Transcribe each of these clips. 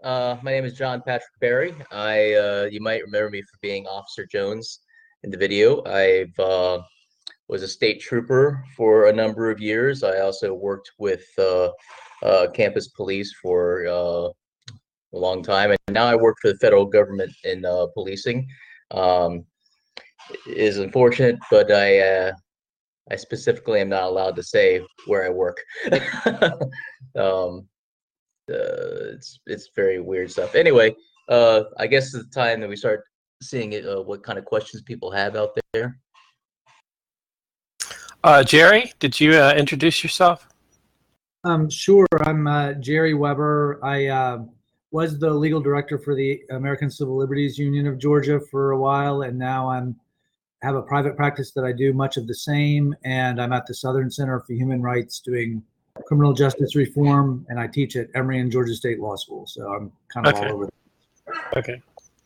My name is John Patrick Barry. You might remember me for being Officer Jones in the video. I've was a state trooper for a number of years. I also worked with campus police for a long time, and now I work for the federal government in policing. Um, it is unfortunate, but I specifically am not allowed to say where I work. um, it's very weird stuff. Anyway, I guess it's the time that we start seeing it. What kind of questions people have out there? Jerry, did you introduce yourself? Sure. I'm Jerry Weber. I was the legal director for the American Civil Liberties Union of Georgia for a while, and now have a private practice that I do much of the same. And I'm at the Southern Center for Human Rights doing criminal justice reform, and I teach at Emory and Georgia State Law School. So I'm kind of all over. Okay.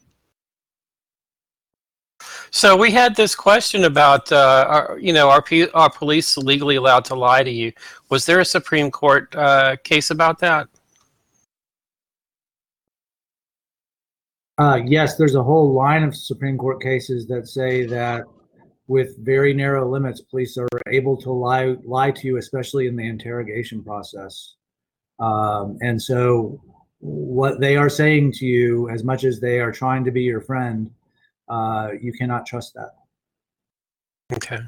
So we had this question about, are police legally allowed to lie to you? Was there a Supreme Court case about that? Yes, there's a whole line of Supreme Court cases that say that with very narrow limits, police are able to lie to you, especially in the interrogation process. And so what they are saying to you, as much as they are trying to be your friend, you cannot trust that. Okay.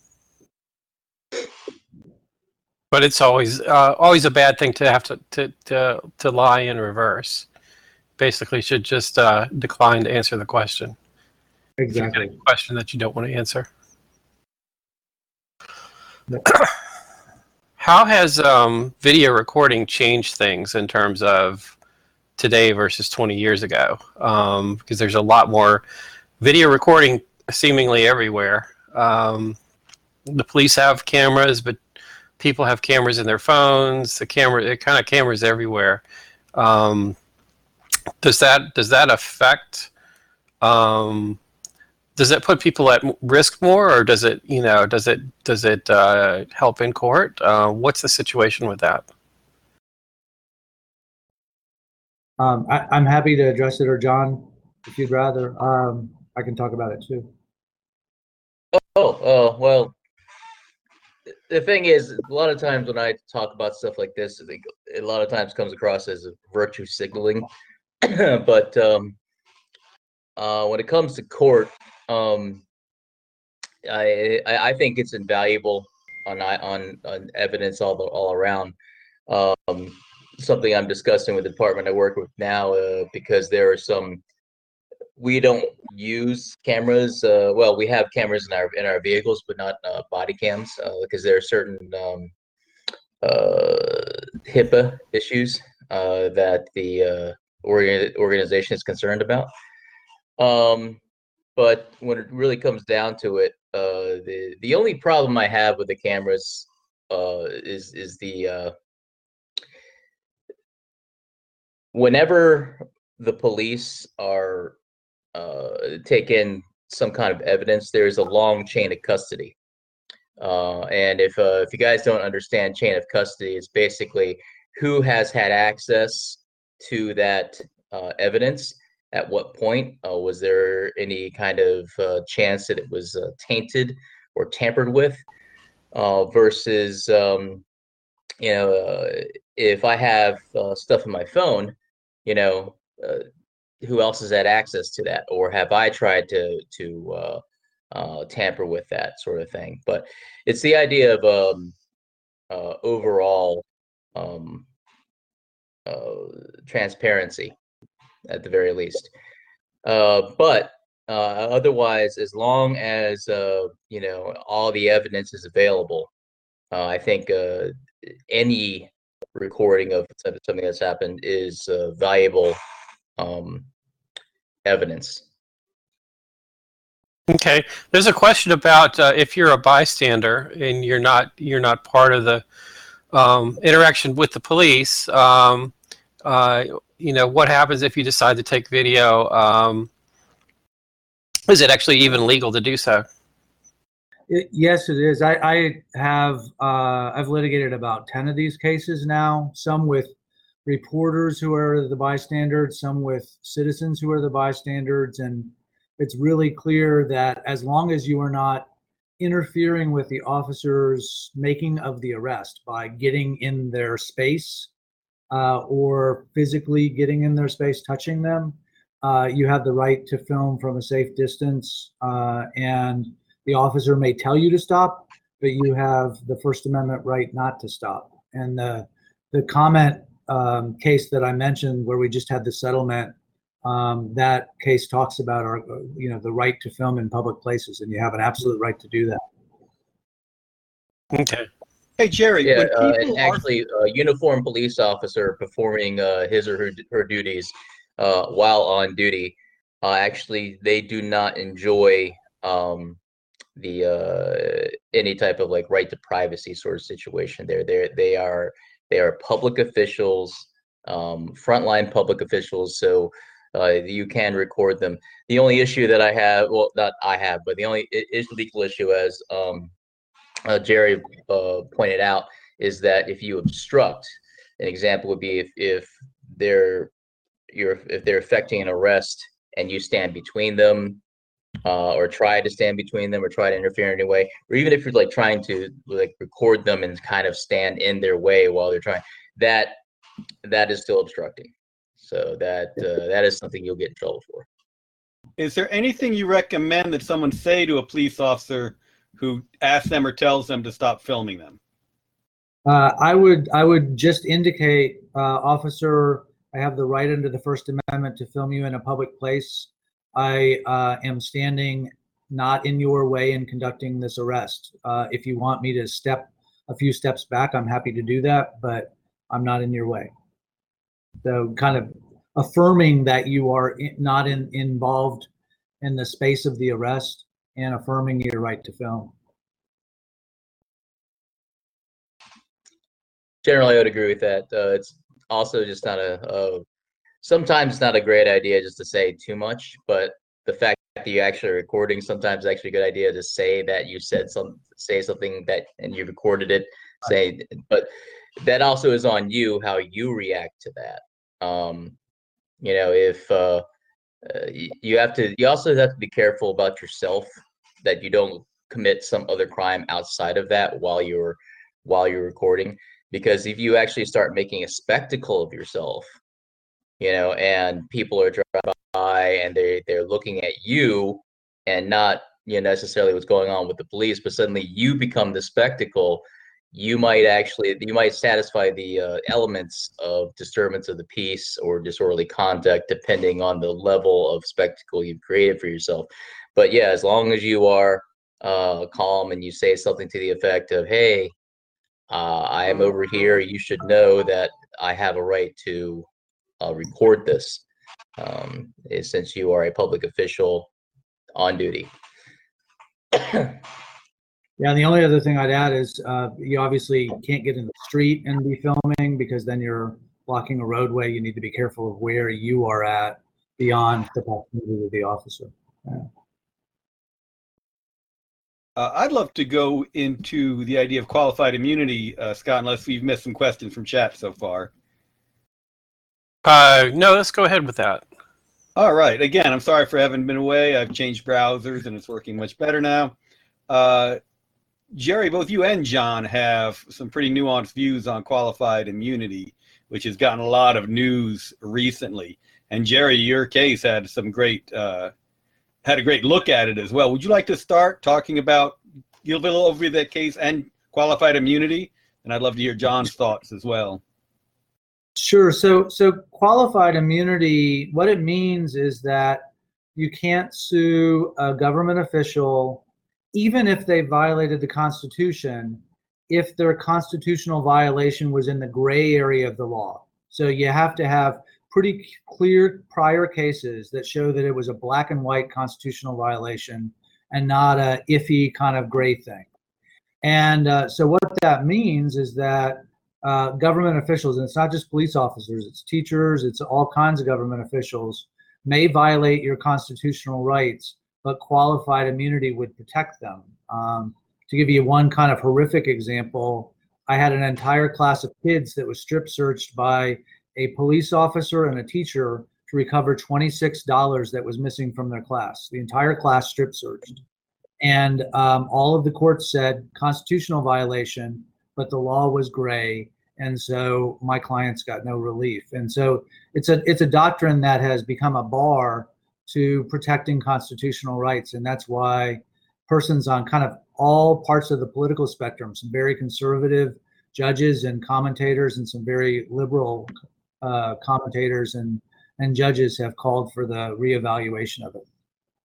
But it's always a bad thing to have to lie in reverse. Basically, should just decline to answer the question. Exactly. If you get a question that you don't want to answer. Yep. How has video recording changed things in terms of today versus 20 years ago? Because there's a lot more video recording seemingly everywhere. The police have cameras, but people have cameras in their phones. It kind of cameras everywhere. Does that affect? Does it put people at risk more, or does it help in court? What's the situation with that? I'm happy to address it, or John, if you'd rather. I can talk about it too. Well, the thing is, a lot of times when I talk about stuff like this, I think a lot of times comes across as virtue signaling. But when it comes to court, I think it's invaluable on evidence all around. Something I'm discussing with the department I work with now, because there are some. We don't use cameras. Well, we have cameras in our vehicles, but not body cams, because there are certain HIPAA issues that the organization is concerned about. But when it really comes down to it, the only problem I have with the cameras is the whenever the police are take in some kind of evidence, there's a long chain of custody. And if you guys don't understand chain of custody, it's basically who has had access to that evidence at what point. Was there any kind of chance that it was tainted or tampered with, versus if I have stuff in my phone, who else has had access to that, or have I tried to tamper with that sort of thing? But it's the idea of overall transparency at the very least. But otherwise, as long as all the evidence is available, I think any recording of something that's happened is valuable evidence. Okay, there's a question about if you're a bystander and you're not part of the interaction with the police. What happens if you decide to take video? Is it actually even legal to do so? Yes, it is. I've litigated about 10 of these cases now, some with reporters who are the bystanders, some with citizens who are the bystanders. And it's really clear that as long as you are not interfering with the officers' making of the arrest by getting in their space or physically getting in their space, touching them, you have the right to film from a safe distance. And the officer may tell you to stop, but you have the First Amendment right not to stop. And the comment case that I mentioned, where we just had the settlement, that case talks about our, the right to film in public places, and you have an absolute right to do that. Okay. Hey, Jerry. Yeah, when and actually, a uniformed police officer performing his or her duties while on duty, actually, they do not enjoy any type of like right to privacy sort of situation. They are public officials, frontline public officials, so you can record them. The only issue that I have, well, not I have, but the only legal issue, as Jerry pointed out, is that if you obstruct, an example would be if they're effecting an arrest and you stand between them, or try to stand between them, or try to interfere in any way, or even if you're like trying to like record them and kind of stand in their way while they're trying, that is still obstructing. So that is something you'll get in trouble for. Is there anything you recommend that someone say to a police officer who asks them or tells them to stop filming them? I would just indicate, officer, I have the right under the First Amendment to film you in a public place. I am standing not in your way in conducting this arrest. If you want me to step a few steps back, I'm happy to do that, but I'm not in your way. So kind of affirming that you are not involved in the space of the arrest and affirming your right to film. Generally, I would agree with that. It's also just not sometimes not a great idea just to say too much, but the fact that you're actually recording, sometimes it's actually a good idea to say that you say something that, and you recorded it, but that also is on you, how you react to that. If you also have to be careful about yourself, that you don't commit some other crime outside of that while you're recording, because if you actually start making a spectacle of yourself, and people are driving by and they're looking at you and not necessarily what's going on with the police, but suddenly you become the spectacle, you might satisfy the elements of disturbance of the peace or disorderly conduct, depending on the level of spectacle you've created for yourself. But yeah, as long as you are calm and you say something to the effect of, hey, I am over here, you should know that I have a right to record this, since you are a public official on duty. Yeah, and the only other thing I'd add is you obviously can't get in the street and be filming, because then you're blocking a roadway. You need to be careful of where you are at beyond the proximity of the officer. Yeah. I'd love to go into the idea of qualified immunity, Scott, unless we've missed some questions from chat so far. No, let's go ahead with that. All right. Again, I'm sorry for having been away. I've changed browsers and it's working much better now. Jerry, both you and John have some pretty nuanced views on qualified immunity, which has gotten a lot of news recently. And Jerry, your case had some great, had a great look at it as well. Would you like to start talking about, give a little overview of that case and qualified immunity? And I'd love to hear John's thoughts as well. Sure. So qualified immunity, what it means is that you can't sue a government official, even if they violated the Constitution, if their constitutional violation was in the gray area of the law. So you have to have pretty clear prior cases that show that it was a black and white constitutional violation and not a iffy kind of gray thing. And so what that means is that government officials, and it's not just police officers, it's teachers, it's all kinds of government officials, may violate your constitutional rights, but qualified immunity would protect them. To give you one kind of horrific example, I had an entire class of kids that was strip searched by a police officer and a teacher to recover $26 that was missing from their class. The entire class strip searched. And all of the courts said constitutional violation, but the law was gray. And so my clients got no relief. And so it's a doctrine that has become a bar to protecting constitutional rights. And that's why persons on kind of all parts of the political spectrum, some very conservative judges and commentators and some very liberal commentators and judges have called for the reevaluation of it.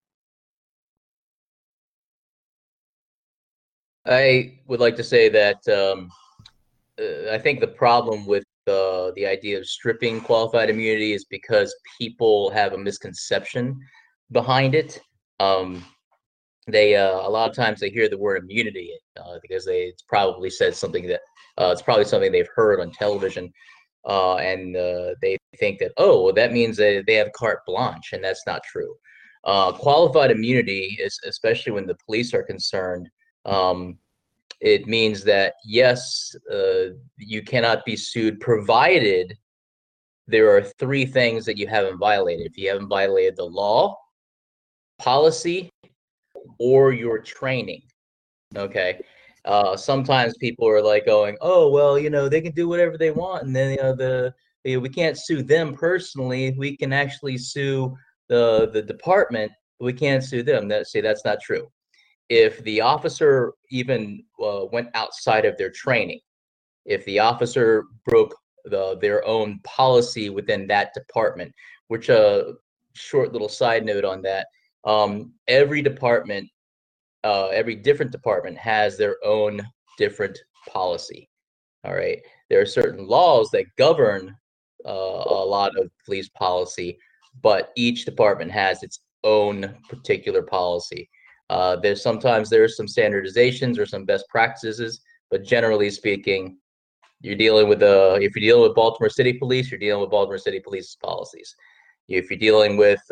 I would like to say that I think the problem with the idea of stripping qualified immunity is because people have a misconception behind it. They a lot of times they hear the word immunity because it's probably said something that it's probably something they've heard on television, and they think that, oh, well, that means they have carte blanche, and that's not true. Qualified immunity is, especially when the police are concerned, it means that, yes, you cannot be sued provided there are three things that you haven't violated. If you haven't violated the law, policy, or your training. Okay. Sometimes people are like going, oh, well, they can do whatever they want. And then, we can't sue them personally. We can actually sue the department. But we can't sue them. That's not true. If the officer even went outside of their training, if the officer broke their own policy within that department, which short little side note on that, every department, every different department has their own different policy. All right. There are certain laws that govern a lot of police policy, but each department has its own particular policy. There's some standardizations or some best practices, but generally speaking, if you're dealing with Baltimore City Police, you're dealing with Baltimore City Police's policies. If you're dealing with,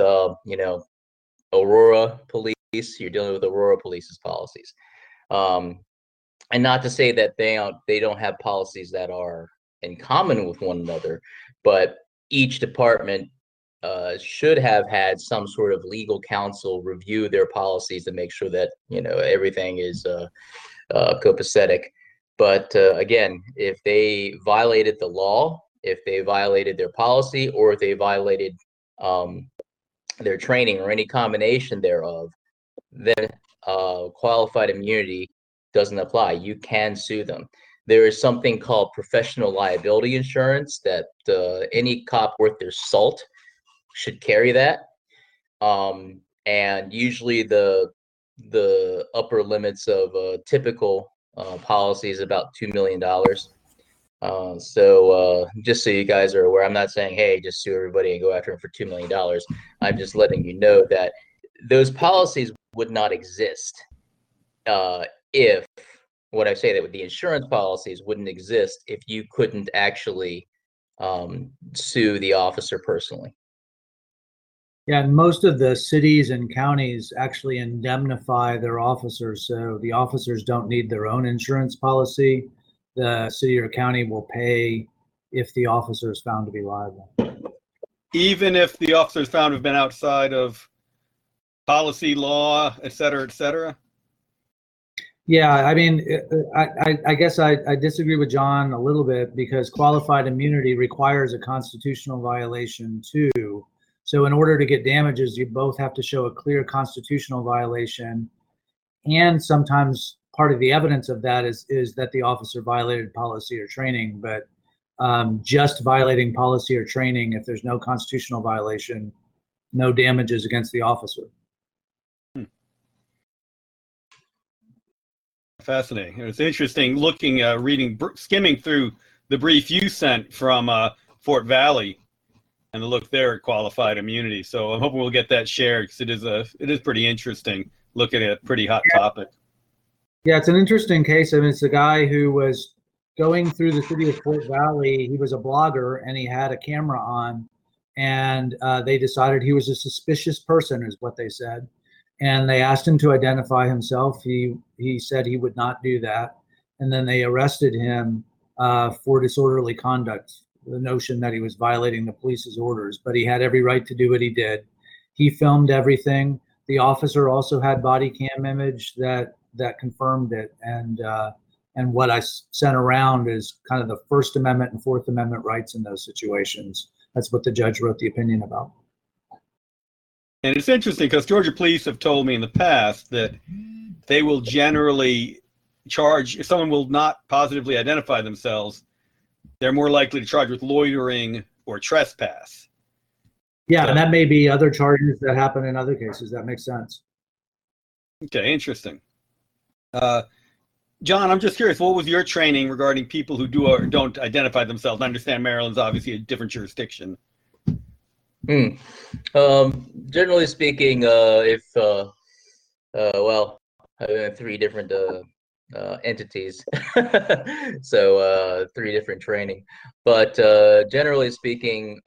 Aurora Police, you're dealing with Aurora Police's policies. And not to say that they don't have policies that are in common with one another, but each department should have had some sort of legal counsel review their policies to make sure that everything is copacetic. But again, if they violated the law, if they violated their policy, or if they violated their training or any combination thereof, then qualified immunity doesn't apply. You can sue them. There is something called professional liability insurance that any cop worth their salt should carry that. And usually the upper limits of a typical policy is about $2 million. So just so you guys are aware, I'm not saying, hey, just sue everybody and go after them for $2 million. I'm just letting you know that those policies would not exist if, what I say, that the insurance policies wouldn't exist if you couldn't actually sue the officer personally. Yeah, and most of the cities and counties actually indemnify their officers, so the officers don't need their own insurance policy. The city or county will pay if the officer is found to be liable. Even if the officer is found to have been outside of policy, law, et cetera, et cetera? Yeah, I mean, I guess I disagree with John a little bit, because qualified immunity requires a constitutional violation too. So in order to get damages, you both have to show a clear constitutional violation, and sometimes part of the evidence of that is that the officer violated policy or training. But just violating policy or training, if there's no constitutional violation, no damages against the officer. Fascinating. It's interesting looking, skimming through the brief you sent from Fort Valley, and the look there at qualified immunity. So I'm hoping we'll get that shared, because it is pretty interesting looking at a pretty hot topic. Yeah, it's an interesting case. I mean, it's a guy who was going through the city of Fort Valley. He was a blogger, and he had a camera on, and they decided he was a suspicious person, is what they said. And they asked him to identify himself. He said he would not do that. And then they arrested him for disorderly conduct, the notion that he was violating the police's orders, but he had every right to do what he did. He filmed everything. The officer also had body cam image that confirmed it, and what I sent around is kind of the First Amendment and Fourth Amendment rights in those situations. That's what the judge wrote the opinion about. And it's interesting because Georgia police have told me in the past that they will generally charge, if someone will not positively identify themselves, they're more likely to charge with loitering or trespass. Yeah, and that may be other charges that happen in other cases. That makes sense. Okay, interesting. John, I'm just curious, what was your training regarding people who do or don't identify themselves? I understand Maryland's obviously a different jurisdiction. Generally speaking, well, I have 3 different entities, so 3 different training. But generally speaking,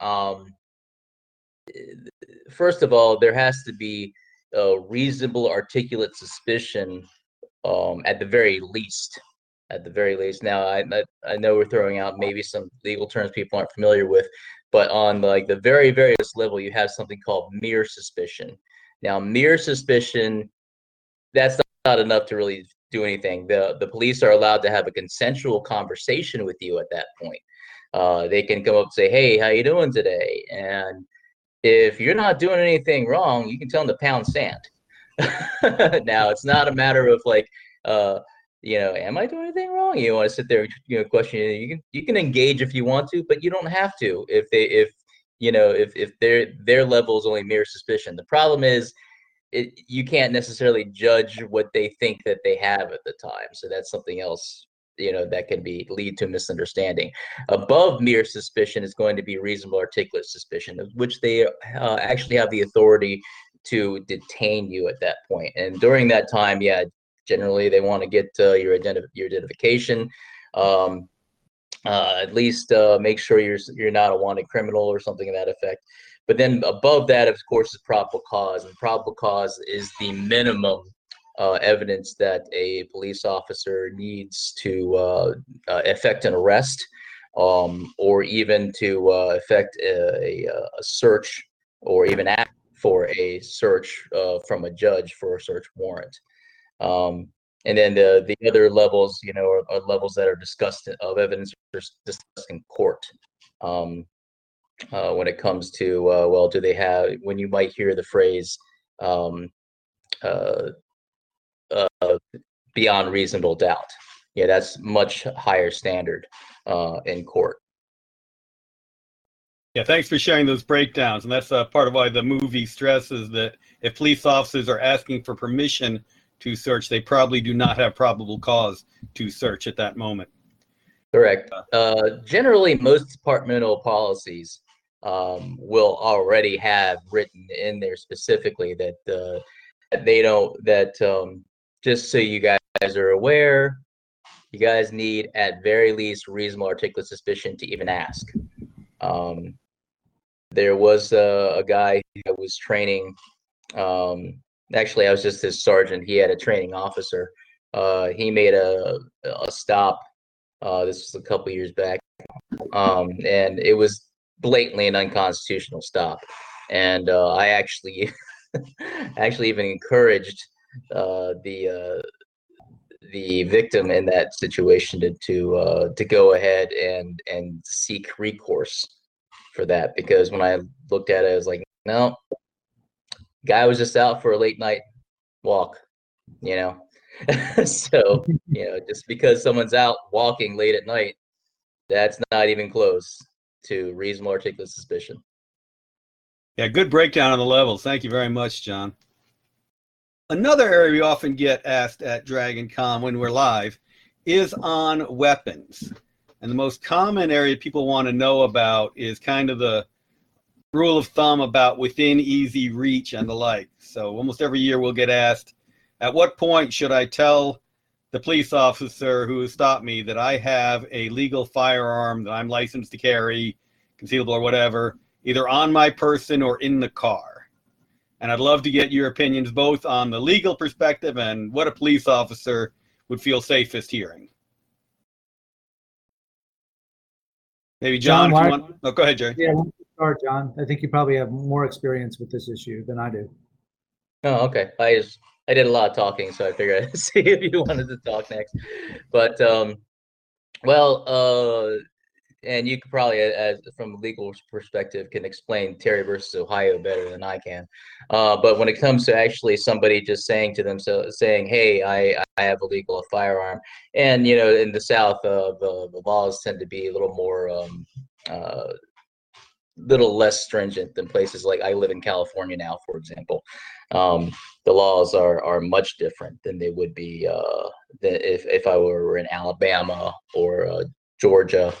first of all, there has to be a reasonable articulate suspicion at the very least. Now, I know we're throwing out maybe some legal terms people aren't familiar with, but on like the very various level, you have something called mere suspicion. Now, mere suspicion, that's not enough to really do anything. The police are allowed to have a consensual conversation with you at that point. They can come up and say, "Hey, how you doing today?" And if you're not doing anything wrong, you can tell them to pound sand. Now, it's not a matter of like, am I doing anything wrong? You want to sit there, question. You can engage if you want to, but you don't have to if their level is only mere suspicion. The problem is, you can't necessarily judge what they think that they have at the time. So that's something else, that can lead to misunderstanding. Above mere suspicion is going to be reasonable articulate suspicion, of which they actually have the authority to detain you at that point. And during that time, generally they want to get your identification. At least make sure you're not a wanted criminal or something of that effect. But then above that, of course, is probable cause, and probable cause is the minimum evidence that a police officer needs to effect an arrest, or even to effect a search, or even ask for a search from a judge for a search warrant. And then the other levels, are levels that are discussed of evidence discussed in court. When it comes to, do they have, when you might hear the phrase beyond reasonable doubt. That's much higher standard in court. Yeah, thanks for sharing those breakdowns. And that's part of why the movie stresses that if police officers are asking for permission to search, they probably do not have probable cause to search at that moment. Correct. Generally, most departmental policies will already have written in there specifically that they don't, just so you guys are aware, you guys need at very least reasonable articulate suspicion to even ask. There was a guy that was training, actually I was just his sergeant, he had a training officer. He made a stop, this was a couple years back, and it was blatantly an unconstitutional stop. And I actually even encouraged the victim in that situation to go ahead and seek recourse for that, because when I looked at it, I was like, no, guy was just out for a late night walk, so just because someone's out walking late at night, that's not even close to reasonable articulate suspicion. Yeah, good breakdown on the levels. Thank you very much, John. Another area we often get asked at Dragon Con when we're live is on weapons. And the most common area people want to know about is kind of the rule of thumb about within easy reach and the like. So almost every year we'll get asked, at what point should I tell the police officer who has stopped me that I have a legal firearm that I'm licensed to carry, concealable or whatever, either on my person or in the car? And I'd love to get your opinions both on the legal perspective and what a police officer would feel safest hearing. Maybe John, John, if you want. Oh, go ahead, Jerry. Yeah, why don't you start, John? I think you probably have more experience with this issue than I do. Oh, okay. I did a lot of talking, so I figured I'd see if you wanted to talk next. But well, and you could probably, as from a legal perspective, can explain Terry versus Ohio better than I can. But when it comes to actually somebody just saying to themselves, saying, "Hey, I have a legal firearm," and you know, in the South, the laws tend to be a little more little less stringent than places like I live in California now, for example. The laws are much different than they would be than if I were in Alabama or Georgia.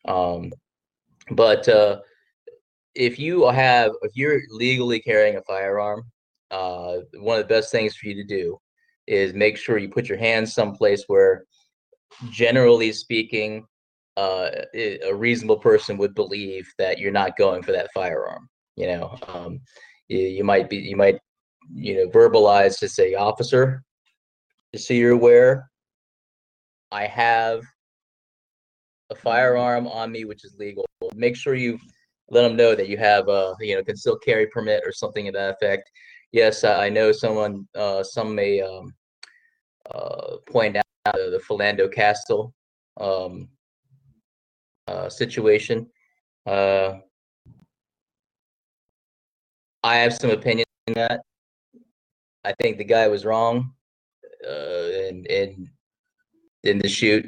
But if you're legally carrying a firearm, one of the best things for you to do is make sure you put your hands someplace where, generally speaking, a reasonable person would believe that you're not going for that firearm. You know, you might verbalize to say, "Officer, just so you're aware, I have a firearm on me, which is legal." Make sure you let them know that you have a concealed carry permit or something to that effect. Yes, I know some may point out the Philando Castile situation. I have some opinion on that. I think the guy was wrong in the shoot,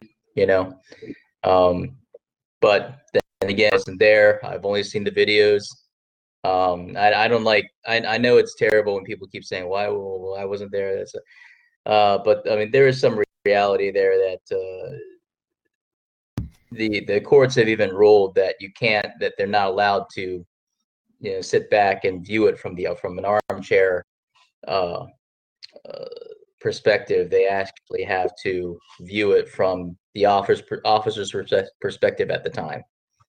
but then again, I wasn't there. I've only seen the videos. I don't like. I know it's terrible when people keep saying, "Why? Well, I wasn't there." But I mean, there is some reality there that the courts have even ruled that that they're not allowed to, sit back and view it from an armchair perspective. They actually have to view it from the officer's perspective at the time.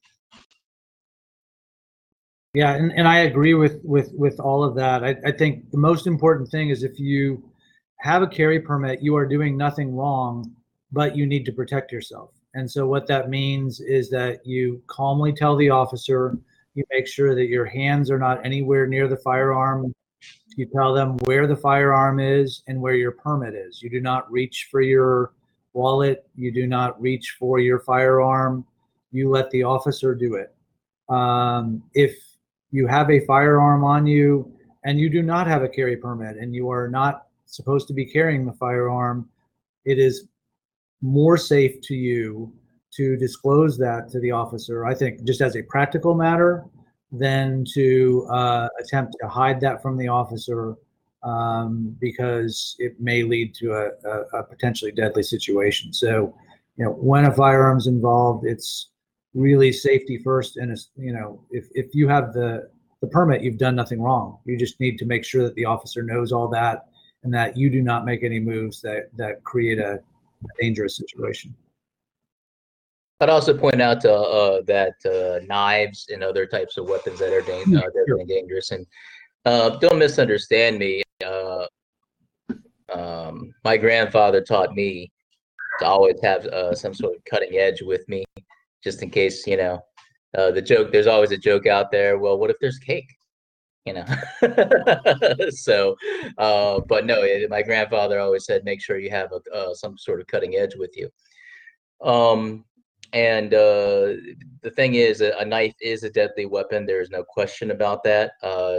Yeah, and I agree with all of that. I think the most important thing is if you have a carry permit, you are doing nothing wrong, but you need to protect yourself. And so what that means is that you calmly tell the officer, you make sure that your hands are not anywhere near the firearm. You tell them where the firearm is and where your permit is. You do not reach for your wallet. You do not reach for your firearm. You let the officer do it. If you have a firearm on you and you do not have a carry permit and you are not supposed to be carrying the firearm, it is more safe to you to disclose that to the officer, I think, just as a practical matter, than to attempt to hide that from the officer, because it may lead to a potentially deadly situation. So, when a firearm's involved, it's really safety first. And if you have the permit, you've done nothing wrong. You just need to make sure that the officer knows all that and that you do not make any moves that create a dangerous situation. I'd also point out that knives and other types of weapons that are definitely dangerous. And don't misunderstand me. My grandfather taught me to always have some sort of cutting edge with me, just in case. There's always a joke out there. Well, what if there's cake? So, but no, my grandfather always said, make sure you have some sort of cutting edge with you. And the thing is, a knife is a deadly weapon. There is no question about that.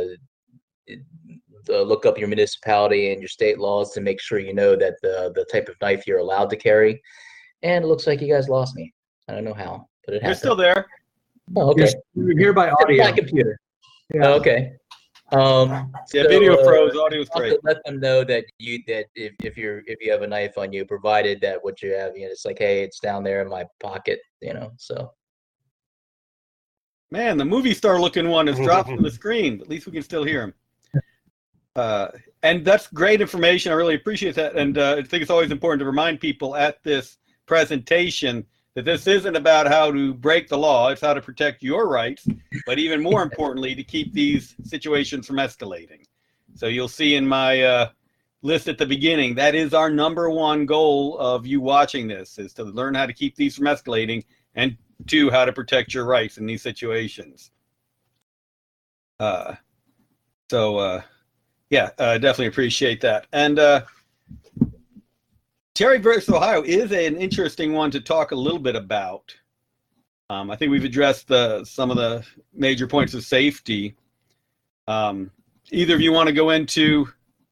Look up your municipality and your state laws to make sure you know that the type of knife you're allowed to carry. And it looks like you guys lost me. I don't know how, but it happened. You're still there. Oh, okay. You're here by audio. My computer. Yeah. Oh, okay. Video froze. Audio was great. Let them know that if you have a knife on you, provided that what you have, it's like, hey, it's down there in my pocket, So. Man, the movie star looking one is dropped from the screen. At least we can still hear him. And that's great information. I really appreciate that. And I think it's always important to remind people at this presentation that this isn't about how to break the law. It's how to protect your rights, but even more importantly, to keep these situations from escalating. So you'll see in my list at the beginning, that is our #1 goal of you watching this, is to learn how to keep these from escalating and two, how to protect your rights in these situations. Definitely appreciate that. And Terry versus Ohio is an interesting one to talk a little bit about. I think we've addressed some of the major points of safety. Either of you want to go into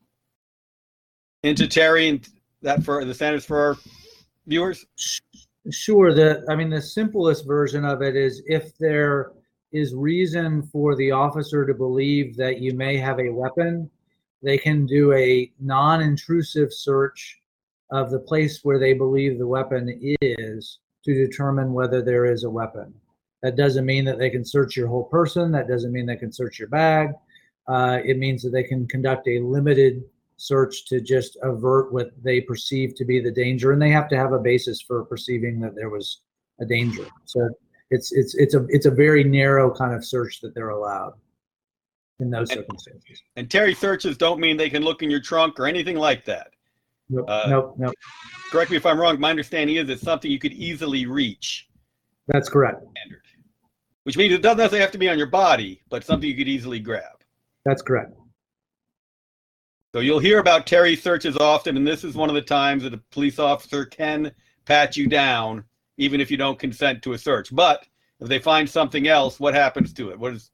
Terry and that for the standards for our viewers? Sure. The simplest version of it is if there is reason for the officer to believe that you may have a weapon, they can do a non-intrusive search of the place where they believe the weapon is to determine whether there is a weapon. That doesn't mean that they can search your whole person. That doesn't mean they can search your bag. It means that they can conduct a limited search to just avert what they perceive to be the danger, and they have to have a basis for perceiving that there was a danger. So it's a very narrow kind of search that they're allowed in those circumstances. And Terry searches don't mean they can look in your trunk or anything like that. Nope. Correct me if I'm wrong. My understanding is it's something you could easily reach. That's correct. Standard. Which means it doesn't necessarily have to be on your body, but something you could easily grab. That's correct. So you'll hear about Terry searches often, and this is one of the times that a police officer can pat you down, even if you don't consent to a search. But if they find something else, what happens to it? What is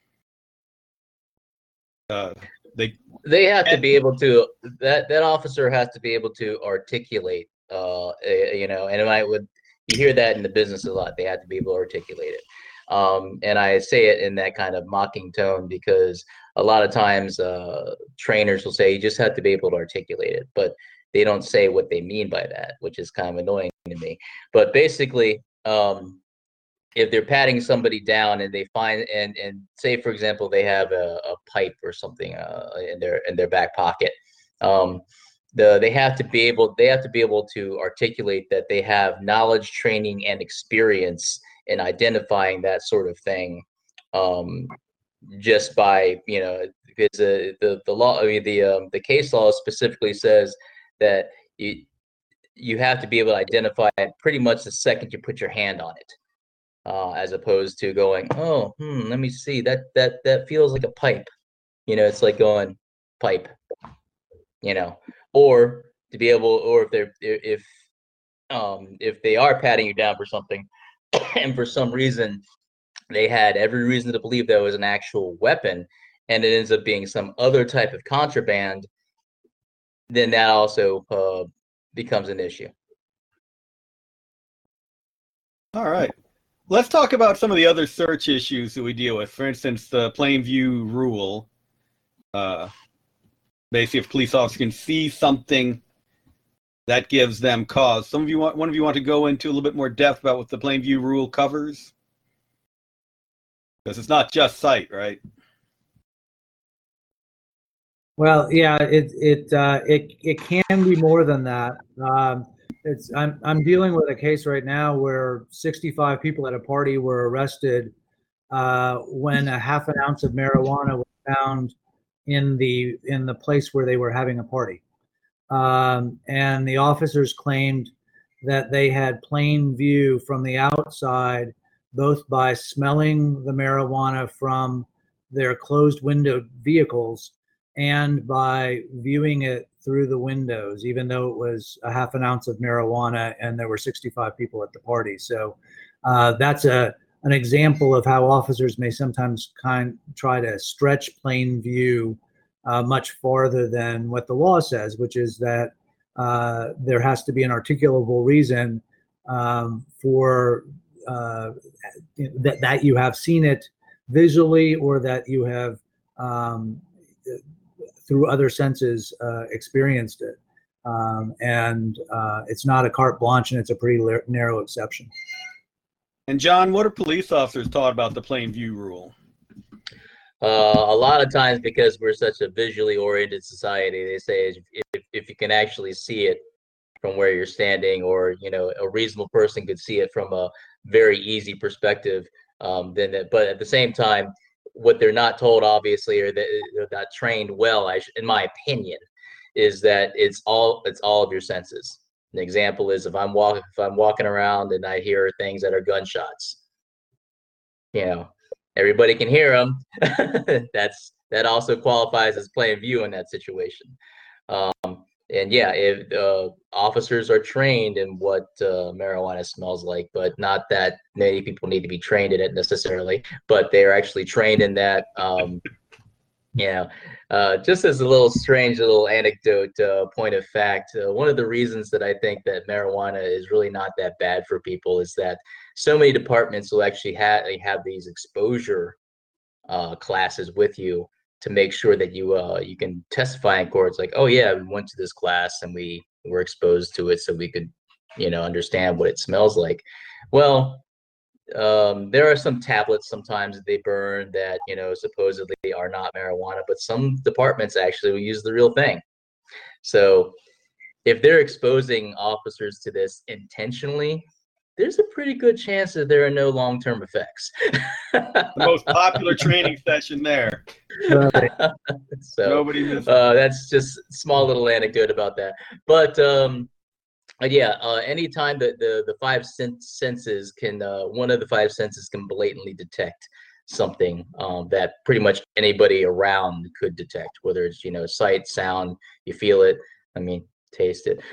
they have to be able to that officer has to be able to articulate and you hear that in the business a lot. They have to be able to articulate it. And I say it in that kind of mocking tone because a lot of times trainers will say you just have to be able to articulate it, but they don't say what they mean by that, which is kind of annoying to me. But basically, if they're patting somebody down and they find and say, for example, they have a pipe or something in their back pocket, they have to be able to articulate that they have knowledge, training, and experience in identifying that sort of thing, just by because the law, the case law specifically says that you have to be able to identify it pretty much the second you put your hand on it. As opposed to going, let me see, that feels like a pipe, it's like going pipe, or to be able, or if they are patting you down for something, and for some reason they had every reason to believe there was an actual weapon, and it ends up being some other type of contraband, then that also becomes an issue. All right. Let's talk about some of the other search issues that we deal with. For instance, the plain view rule. Basically, if a police officer can see something, that gives them cause. One of you want to go into a little bit more depth about what the plain view rule covers? Because it's not just sight, right? Well, yeah, it can be more than that. I'm dealing with a case right now where 65 people at a party were arrested when a half an ounce of marijuana was found in the place where they were having a party, and the officers claimed that they had plain view from the outside, both by smelling the marijuana from their closed windowed vehicles and by viewing it through the windows, even though it was a half an ounce of marijuana and there were 65 people at the party. So that's an example of how officers may sometimes try to stretch plain view much farther than what the law says, which is that there has to be an articulable reason for that you have seen it visually, or that you have through other senses experienced it. And it's not a carte blanche, and it's a pretty narrow exception. And John, what are police officers taught about the plain view rule? A lot of times, because we're such a visually oriented society, they say if you can actually see it from where you're standing, or a reasonable person could see it from a very easy perspective, but at the same time, what they're not told, obviously, or that they're not trained well, in my opinion, is that it's all of your senses. An example is if I'm walking around and I hear things that are gunshots, everybody can hear them. That also qualifies as plain view in that situation. And yeah, if officers are trained in what marijuana smells like, but not that many people need to be trained in it necessarily, but they are actually trained in that. Just as a little strange little anecdote, point of fact, one of the reasons that I think that marijuana is really not that bad for people is that so many departments will actually have these exposure classes with you to make sure that you can testify in court. It's like, oh yeah, we went to this class and we were exposed to it, so we could, understand what it smells like. Well, there are some tablets sometimes that they burn that supposedly are not marijuana, but some departments actually will use the real thing. So if they're exposing officers to this intentionally, there's a pretty good chance that there are no long-term effects. The most popular training session there. Right. So nobody misses. that's just a small little anecdote about that. But anytime that the five senses can, one of the five senses can blatantly detect something that pretty much anybody around could detect, whether it's sight, sound, you feel it, taste it.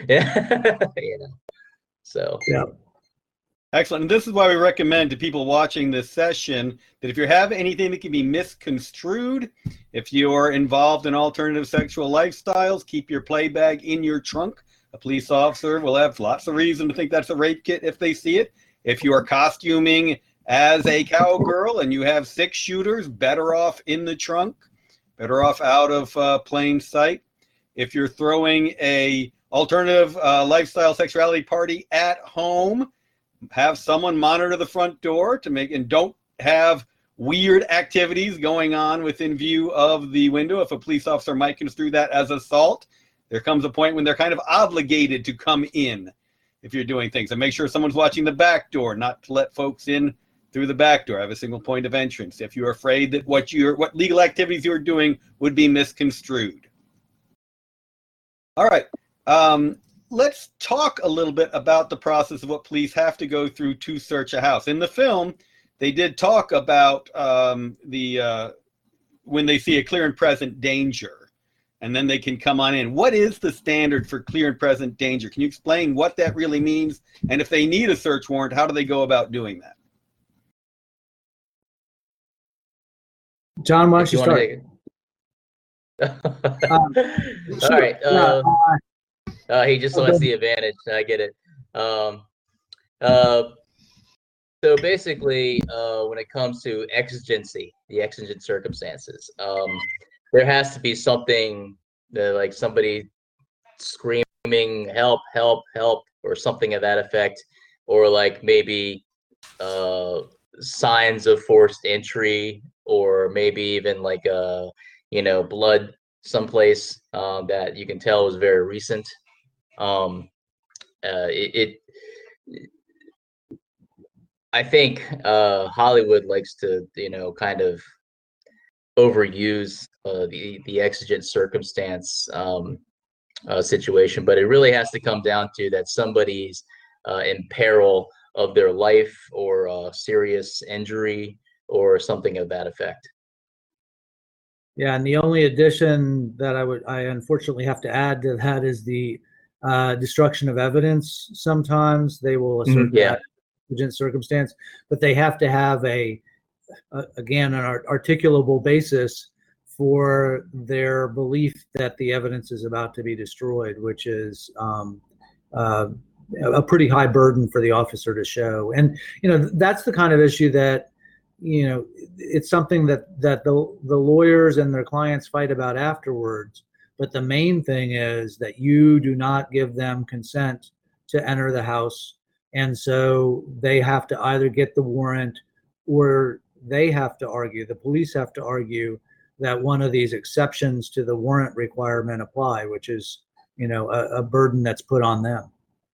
So Yeah. Excellent. And this is why we recommend to people watching this session that if you have anything that can be misconstrued, if you're involved in alternative sexual lifestyles, keep your play bag in your trunk. A police officer will have lots of reason to think that's a rape kit if they see it. If you are costuming as a cowgirl and you have 6 shooters, better off in the trunk, better off out of plain sight. If you're throwing a alternative lifestyle sexuality party at home, have someone monitor the front door and don't have weird activities going on within view of the window. If a police officer might construe that as assault, there comes a point when they're kind of obligated to come in if you're doing things. And make sure someone's watching the back door, not to let folks in through the back door. Have a single point of entrance if you're afraid that what legal activities you're doing would be misconstrued. All right. Let's talk a little bit about the process of what police have to go through to search a house. In the film, they did talk about when they see a clear and present danger, and then they can come on in. What is the standard for clear and present danger? Can you explain what that really means? And if they need a search warrant, how do they go about doing that? John, why don't you start? All right. He just wants the advantage. I get it. So basically, when it comes to exigency, the exigent circumstances, there has to be something that, like somebody screaming, help, help, help, or something of that effect, or like maybe signs of forced entry, or maybe even like blood someplace that you can tell is very recent. I think Hollywood likes to, kind of overuse the exigent circumstance situation, but it really has to come down to that somebody's in peril of their life, or serious injury, or something of that effect. Yeah, and the only addition that I unfortunately have to add to that is the destruction of evidence. Sometimes they will assert that exigent circumstance, but they have to have again, an articulable basis for their belief that the evidence is about to be destroyed, which is a pretty high burden for the officer to show. And that's the kind of issue that it's something that the lawyers and their clients fight about afterwards. But the main thing is that you do not give them consent to enter the house. And so they have to either get the warrant, or they have to argue, the police have to argue that one of these exceptions to the warrant requirement apply, which is, a burden that's put on them.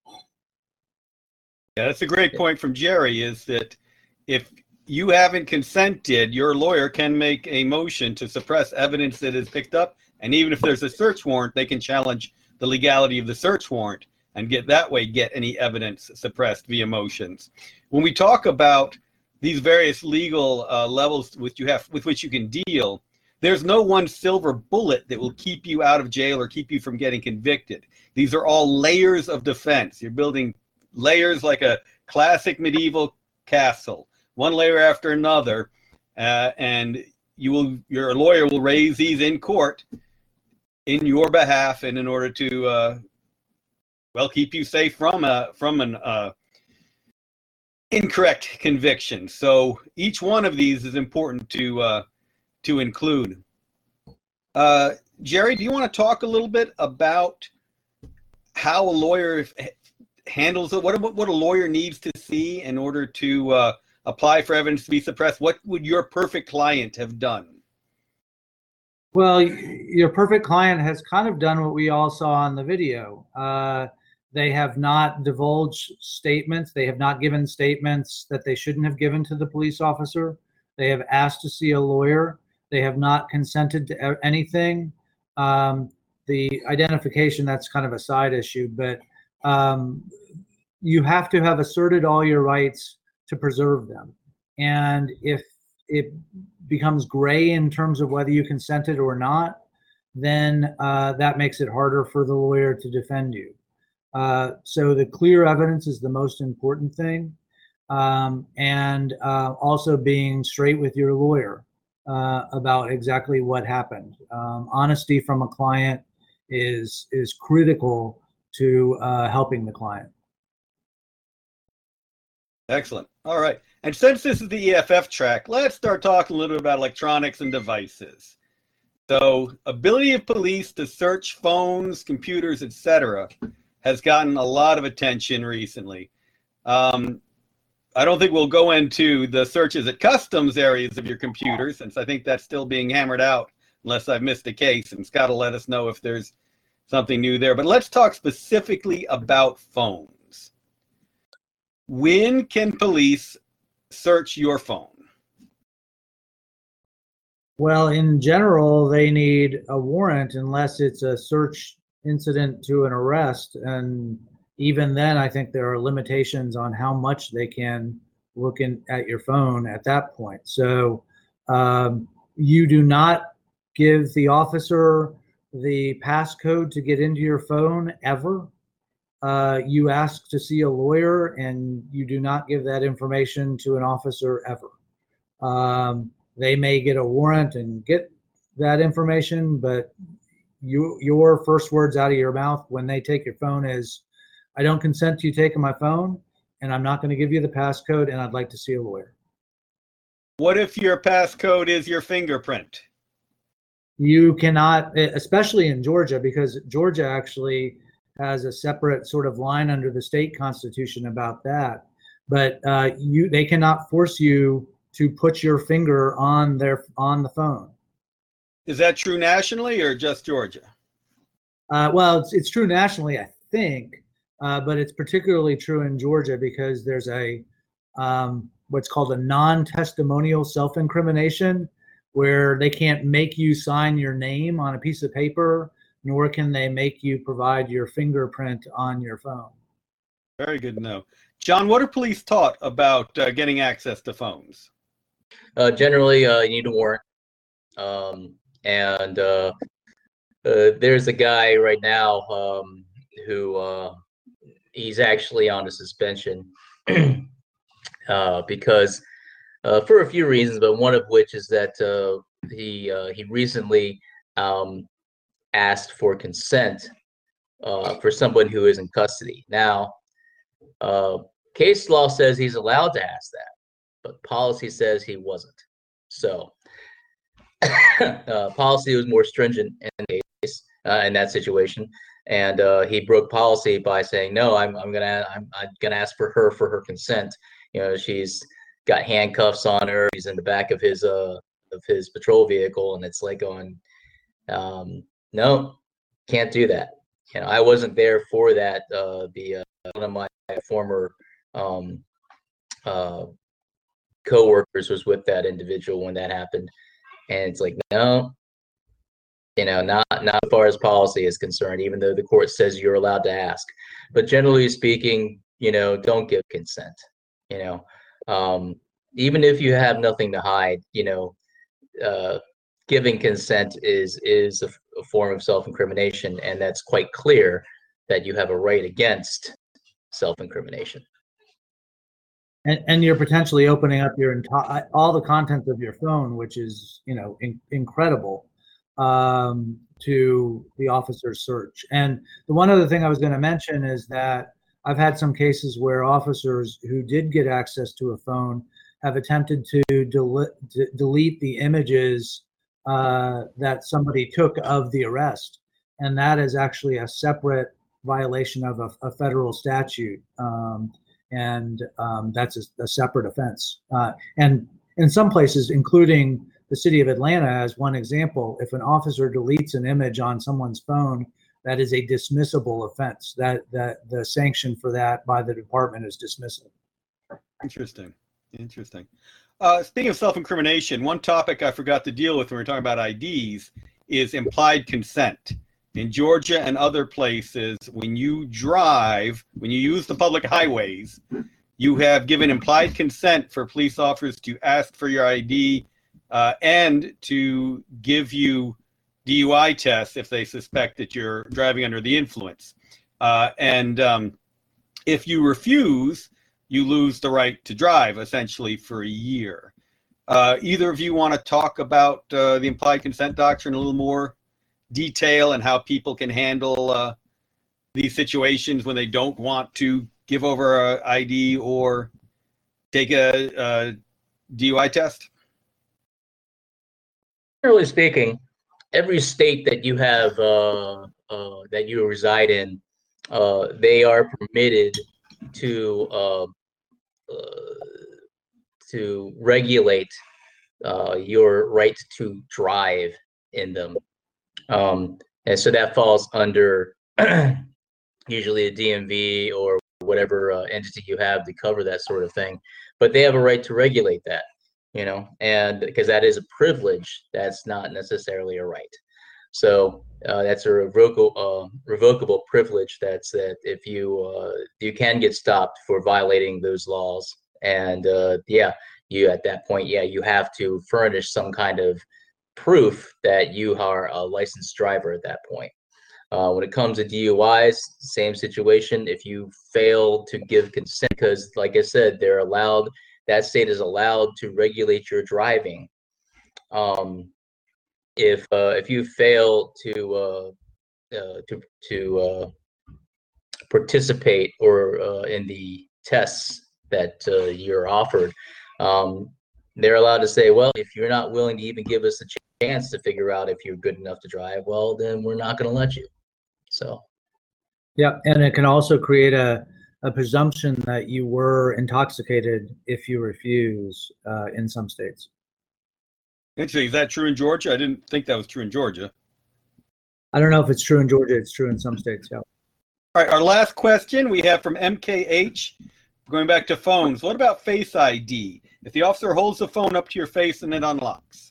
Yeah, that's a great point from Jerry, is that if you haven't consented, your lawyer can make a motion to suppress evidence that is picked up. And even if there's a search warrant, they can challenge the legality of the search warrant. and get any evidence suppressed via motions. When we talk about these various legal levels with which you can deal, there's no one silver bullet that will keep you out of jail or keep you from getting convicted. These are all layers of defense. You're building layers like a classic medieval castle, one layer after another, and your lawyer will raise these in court in your behalf, and in order to keep you safe from an incorrect conviction. So each one of these is important to include. Jerry, do you want to talk a little bit about how a lawyer handles it? What a lawyer needs to see in order to apply for evidence to be suppressed? What would your perfect client have done? Well, your perfect client has kind of done what we all saw on the video. They have not divulged statements. They have not given statements that they shouldn't have given to the police officer. They have asked to see a lawyer. They have not consented to anything. The identification, that's kind of a side issue, but you have to have asserted all your rights to preserve them. And if it becomes gray in terms of whether you consented or not, then that makes it harder for the lawyer to defend you. So the clear evidence is the most important thing. And also being straight with your lawyer about exactly what happened. Honesty from a client is critical to helping the client. Excellent. All right. And since this is the EFF track, let's start talking a little bit about electronics and devices. So, ability of police to search phones, computers, etc., has gotten a lot of attention recently. I don't think we'll go into the searches at customs areas of your computer, since I think that's still being hammered out, unless I've missed a case, and Scott will let us know if there's something new there. But let's talk specifically about phones. When can police search your phone? Well, in general, they need a warrant unless it's a search incident to an arrest. And even then, I think there are limitations on how much they can look at your phone at that point. So you do not give the officer the passcode to get into your phone ever. You ask to see a lawyer, and you do not give that information to an officer ever. They may get a warrant and get that information, but your first words out of your mouth when they take your phone is, I don't consent to you taking my phone, and I'm not going to give you the passcode, and I'd like to see a lawyer. What if your passcode is your fingerprint? You cannot, especially in Georgia, because Georgia actually has a separate sort of line under the state constitution about that. But they cannot force you to put your finger on the phone. Is that true nationally or just Georgia? Well, it's true nationally, I think, but it's particularly true in Georgia because there's a what's called a non-testimonial self-incrimination, where they can't make you sign your name on a piece of paper, nor can they make you provide your fingerprint on your phone. Very good to know. John, what are police taught about getting access to phones? Generally, you need a warrant. There's a guy right now who he's actually on a suspension because for a few reasons, but one of which is that he recently asked for consent for someone who is in custody. Now, case law says he's allowed to ask that, but policy says he wasn't. So policy was more stringent in that situation, and he broke policy by saying, no, I'm gonna ask for her consent. You know, she's got handcuffs on her. She's in the back of his patrol vehicle, and it's like going, no, can't do that. You know, I wasn't there for that. One of my former co-workers was with that individual when that happened, and it's like, no, not as far as policy is concerned, even though the court says you're allowed to ask. But generally speaking, don't give consent. Even if you have nothing to hide, giving consent is a form of self-incrimination, and that's quite clear that you have a right against self-incrimination. And you're potentially opening up all the contents of your phone, which is incredible, to the officer's search. And the one other thing I was going to mention is that I've had some cases where officers who did get access to a phone have attempted to delete the images that somebody took of the arrest, and that is actually a separate violation of a federal statute, and that's a separate offense. And in some places, including the city of Atlanta as one example, if an officer deletes an image on someone's phone, that is a dismissible offense. That the sanction for that by the department is dismissal. Interesting. Speaking of self-incrimination, one topic I forgot to deal with when we were talking about IDs is implied consent. In Georgia and other places, when you use the public highways, you have given implied consent for police officers to ask for your ID and to give you DUI tests if they suspect that you're driving under the influence. If you refuse, you lose the right to drive, essentially, for a year. Either of you want to talk about the implied consent doctrine in a little more detail and how people can handle these situations when they don't want to give over an ID or take a DUI test? Generally speaking, every state that you have that you reside in, they are permitted to regulate your right to drive in them, and so that falls under usually a DMV or whatever entity you have to cover that sort of thing. But they have a right to regulate that, and because that is a privilege, that's not necessarily a right. So that's a revocable privilege. That if you can get stopped for violating those laws, and you at that point, you have to furnish some kind of proof that you are a licensed driver at that point. When it comes to DUIs, same situation. If you fail to give consent, because like I said, that state is allowed to regulate your driving. If you fail to participate or in the tests that you're offered, they're allowed to say, well, if you're not willing to even give us a chance to figure out if you're good enough to drive, well, then we're not going to let you. So, yeah, and it can also create a presumption that you were intoxicated if you refuse in some states. Interesting. Is that true in Georgia? I didn't think that was true in Georgia. I don't know if it's true in Georgia. It's true in some states, yeah. All right, our last question we have from MKH, going back to phones. What about Face ID? If the officer holds the phone up to your face and it unlocks?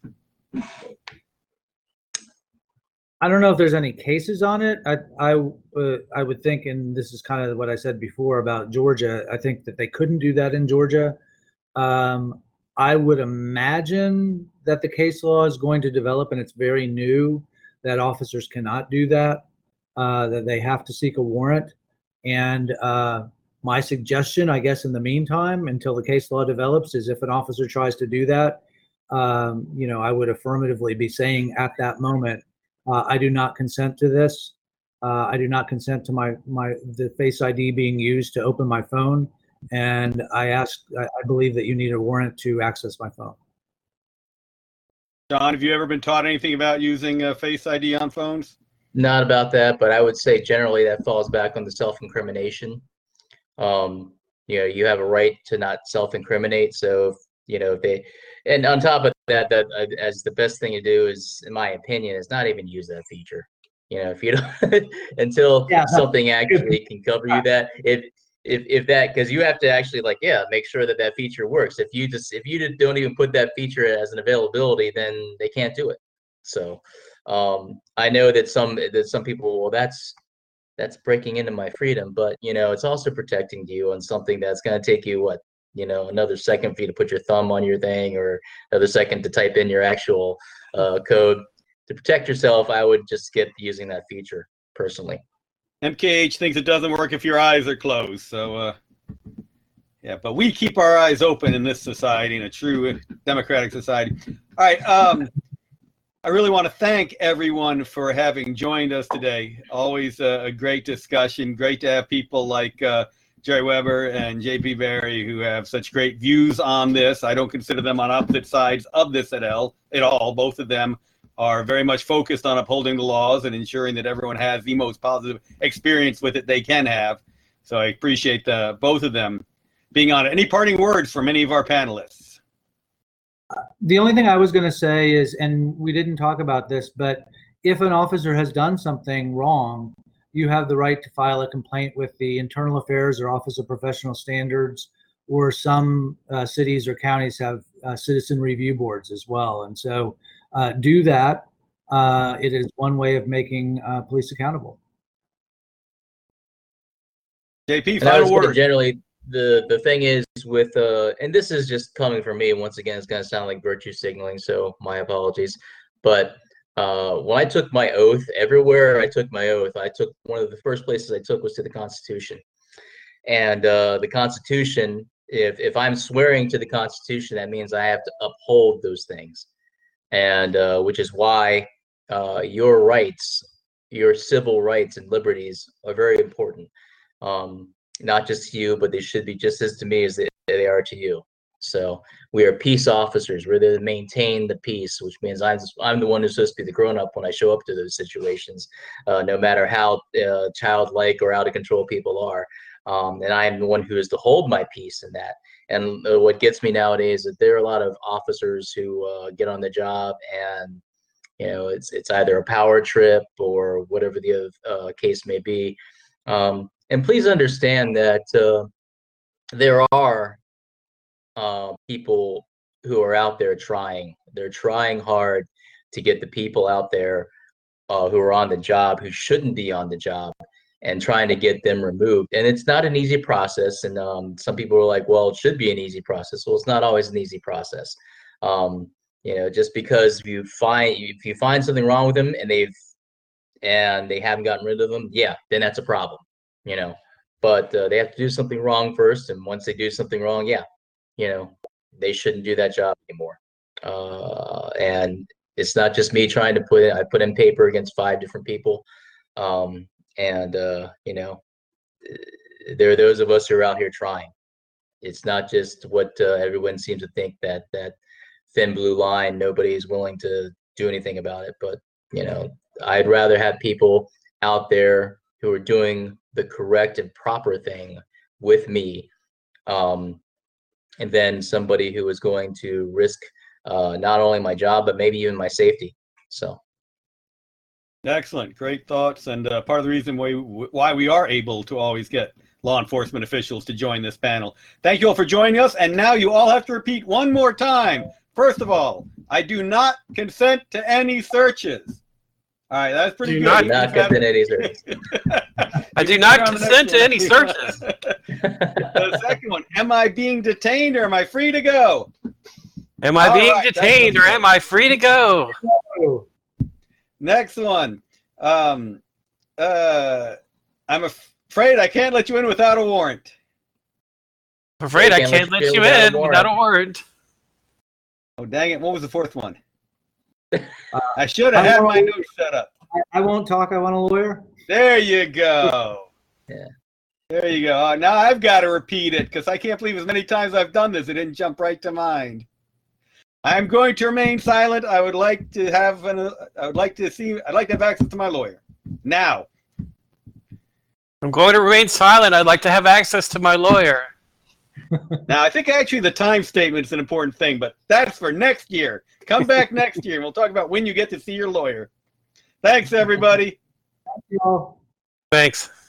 I don't know if there's any cases on it. I would think, and this is kind of what I said before about Georgia, I think that they couldn't do that in Georgia. I would imagine that the case law is going to develop, and it's very new, that officers cannot do that, that they have to seek a warrant. And my suggestion, I guess, in the meantime, until the case law develops, is if an officer tries to do that, I would affirmatively be saying at that moment, I do not consent to this. I do not consent to the Face ID being used to open my phone. And I believe that you need a warrant to access my phone. John, have you ever been taught anything about using Face ID on phones? Not about that, but I would say generally that falls back on the self-incrimination. You have a right to not self-incriminate. So, and on top of that, as the best thing to do is, in my opinion, is not even use that feature. If you don't, until something actually can cover you that, if that, because you have to actually make sure that feature works. If you don't even put that feature as an availability, then they can't do it. So I know that some people, well, that's breaking into my freedom, but it's also protecting you on something that's going to take you another second for you to put your thumb on your thing, or another second to type in your actual code. To protect yourself, I would just skip using that feature personally. MKH thinks it doesn't work if your eyes are closed. So, yeah, but we keep our eyes open in this society, in a true democratic society. All right. I really want to thank everyone for having joined us today. Always a great discussion. Great to have people like Jerry Weber and JP Barry, who have such great views on this. I don't consider them on opposite sides of this at all. Both of them are very much focused on upholding the laws and ensuring that everyone has the most positive experience with it they can have. So I appreciate both of them being on it. Any parting words from any of our panelists? The only thing I was going to say is, and we didn't talk about this, but if an officer has done something wrong, you have the right to file a complaint with the Internal Affairs or Office of Professional Standards, or some cities or counties have citizen review boards as well. And so do that. It is one way of making police accountable. JP, final word. Generally, the thing is with and this is just coming from me, once again, it's going to sound like virtue signaling, so my apologies, but when I took my oath, everywhere I took my oath, one of the first places I took was to the Constitution. And the Constitution, if I'm swearing to the Constitution, that means I have to uphold those things. And which is why your rights, your civil rights and liberties are very important. Not just to you, but they should be just as to me as they are to you. So we are peace officers. We're there to maintain the peace, which means I'm the one who's supposed to be the grown-up when I show up to those situations, no matter how childlike or out of control people are. And I am the one who is to hold my peace in that. And what gets me nowadays is that there are a lot of officers who get on the job, and it's either a power trip or whatever the case may be. And please understand that there are people who are out there trying. They're trying hard to get the people out there who are on the job, who shouldn't be on the job, and trying to get them removed. And it's not an easy process. And some people are like, well, it should be an easy process. Well, it's not always an easy process. Just because if you find something wrong with them and they haven't gotten rid of them, yeah, then that's a problem. But they have to do something wrong first, and once they do something wrong, they shouldn't do that job anymore. And it's not just me trying to I put in paper against 5 different people, and there are those of us who are out here trying. It's not just what everyone seems to think, that thin blue line, nobody's willing to do anything about it. But I'd rather have people out there who are doing the correct and proper thing with me, and then somebody who is going to risk not only my job, but maybe even my safety. So excellent, great thoughts, and part of the reason why we are able to always get law enforcement officials to join this panel. Thank you all for joining us, and now you all have to repeat one more time. First of all, I do not consent to any searches. All right, that's pretty good. I do not consent to any searches. I do not consent to any searches. The second one, am I being detained or am I free to go? Am I being detained or am I free to go? Next one, I'm afraid I can't let you in without a warrant. I'm afraid I can't let you in without a warrant. Oh, dang it. What was the fourth one? I should have had my notes set up. I won't talk. I want a lawyer. There you go. Yeah. There you go. Now I've got to repeat it because I can't believe as many times I've done this, it didn't jump right to mind. I'm going to remain silent. I'd like to have access to my lawyer. Now. I'm going to remain silent. I'd like to have access to my lawyer. Now, I think actually the time statement is an important thing, but that's for next year. Come back next year, and we'll talk about when you get to see your lawyer. Thanks, everybody. Thank you all. Thanks.